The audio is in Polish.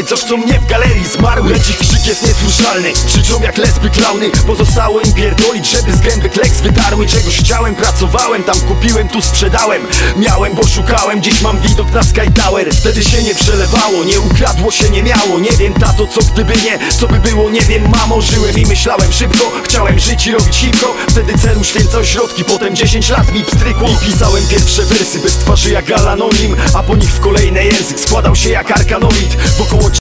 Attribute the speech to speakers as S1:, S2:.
S1: co chcą mnie w galerii zmarły. Lecz ich krzyk jest niesłyszalny, krzyczą jak lesby klauny. Pozostało im pierdolić, żeby z gęby kleks wytarły. Czegoś chciałem, pracowałem, tam kupiłem, tu sprzedałem. Miałem, bo szukałem, dziś mam widok na Sky Tower. Wtedy się nie przelewało, nie ukradło się, nie miało. Nie wiem tato, co gdyby nie, co by było, nie wiem mamo. Żyłem i myślałem szybko, chciałem żyć i robić hipko. Wtedy cel uświęcał środki, potem 10 lat mi pstrykło. I pisałem pierwsze wersy bez twarzy jak Alanonim, a po nich w kolejny język składał się jak arkanoid. Wokoło